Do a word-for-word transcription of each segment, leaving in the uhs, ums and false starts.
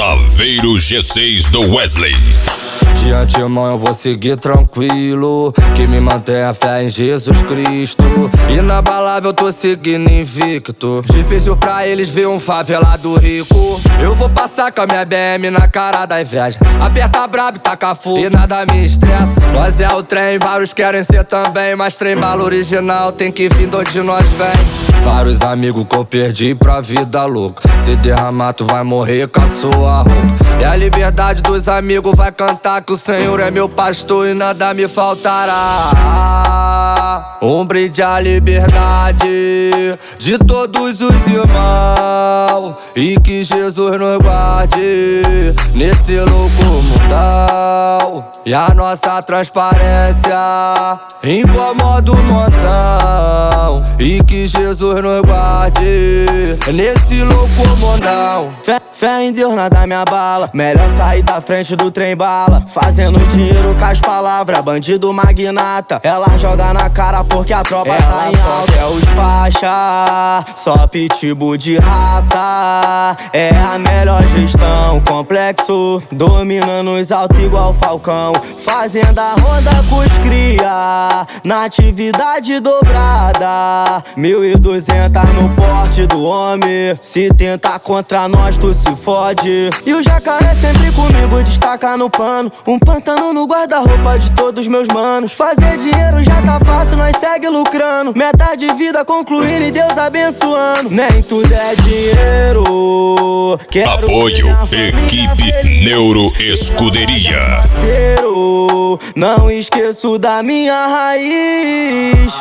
Saveiro G seis do Wesley. De antemão eu vou seguir tranquilo, que me mantém a fé em Jesus Cristo. Inabalável eu tô seguindo invicto. Difícil pra eles ver um favelado rico. Eu vou passar com a minha B M na cara da inveja. Aperta brabo e taca fogo e nada me estressa. Nós é o trem, vários querem ser também, mas trem bala original tem que vir de onde nós vem. Vários amigos que eu perdi pra vida louca. Se derramar tu vai morrer com a sua roupa. E a liberdade dos amigos vai cantar que o Senhor é meu pastor e nada me faltará. Um brinde à liberdade de todos os irmãos, e que Jesus nos guarde nesse louco mundão. E a nossa transparência incomoda o montão, e que Jesus nos guarde nesse louco mundão. Fé, fé em Deus nada me abala, melhor sair da frente do trem bala. Fazendo dinheiro com as palavras, bandido magnata. Ela joga na cara porque a tropa tá em alta. É os faixa, só pitbull de raça. É a melhor gestão, complexo, dominando os altos igual Falcão. Fazenda ronda com os cria, na atividade dobrada. Mil e duzentas no porte do homem. Se tentar contra nós tu se fode. E o jacaré sempre comigo, destaca no pano. Um pantano no guarda-roupa de todos meus manos. Fazer dinheiro já tá fácil, nós segue lucrando. Meta de vida concluindo e Deus abençoando. Nem tudo é dinheiro. Quero Apoio Equipe Neuro Escuderia. Parceiro, não esqueço da minha raiz.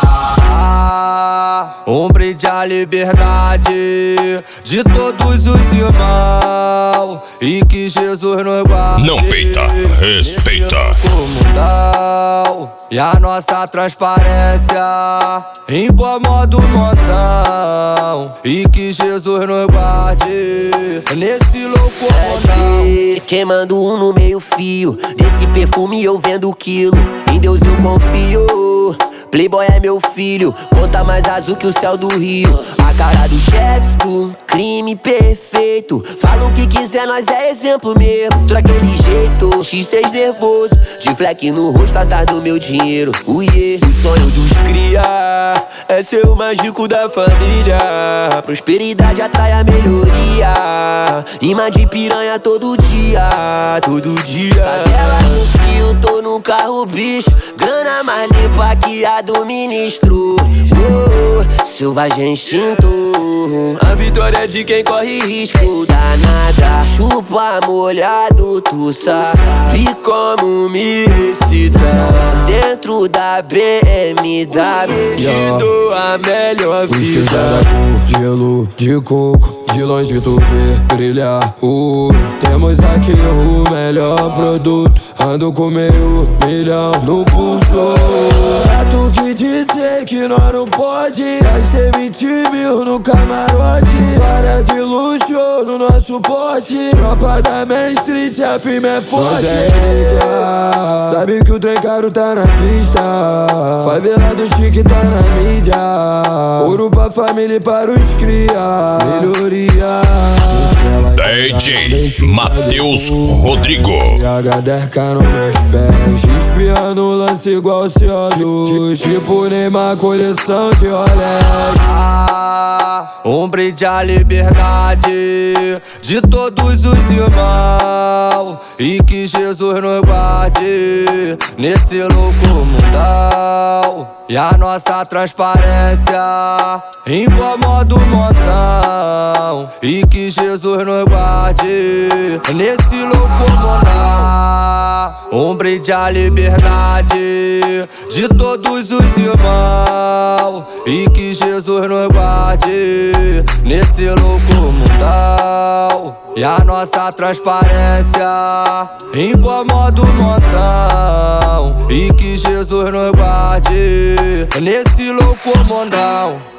Um brinde à liberdade de todos os irmãos, e que Jesus nos guarde. Não peita, respeita. E a nossa transparência incomoda o montão, e que Jesus nos guarde nesse louco mundão. Queimando um no meio fio, desse perfume eu vendo o quilo. Em Deus eu confio, Playboy é meu filho, conta mais azul que o céu do Rio. A cara do chefe do crime perfeito. Fala o que quiser, nós é exemplo mesmo. Tô daquele jeito, X seis nervoso, de fleck no rosto atrás do meu dinheiro. Uiê, o sonho dos cria é ser o mágico da família. Prosperidade atrai a melhoria. Imã de piranha todo dia, todo dia. Cadela no cio, tô no carro bicho. Grana mais limpa que a do ministro. Oh, selvagem instinto. A vitória é de quem corre risco. Danada, chupa molhado, tu sabe como me excitar. Dentro da B M W te dou a melhor vida. Com gelo de coco, de longe tu vê brilhar o ouro. Temos aqui o melhor produto, ando com meio milhão no pulso. É tu que dizer que nós não pode. Gastei vinte mil no camarote, várias de luxo no nosso pote. Tropa da Main Street, a firme é forte. Nós é rica, sabe que o trem caro tá na pista. Favelado chique tá na mídia. Ouro pra família e para os cria. Melhoria. D J Matheus Rodrigo. H dez K nos meus pés, espiando o lance igual C O dois. Tipo Neymar, coleção de Rolex. Um brinde à liberdade de todos os irmãos, e que Jesus nos guarde nesse louco mundão. E a nossa transparência incomoda o montão, e que Jesus nos guarde nesse louco mundão. Um brinde à liberdade de todos os irmãos, e que Jesus nos guarde nesse louco mundão. E a nossa transparência incomoda o montão, e que Jesus nos guarde nesse louco mundão.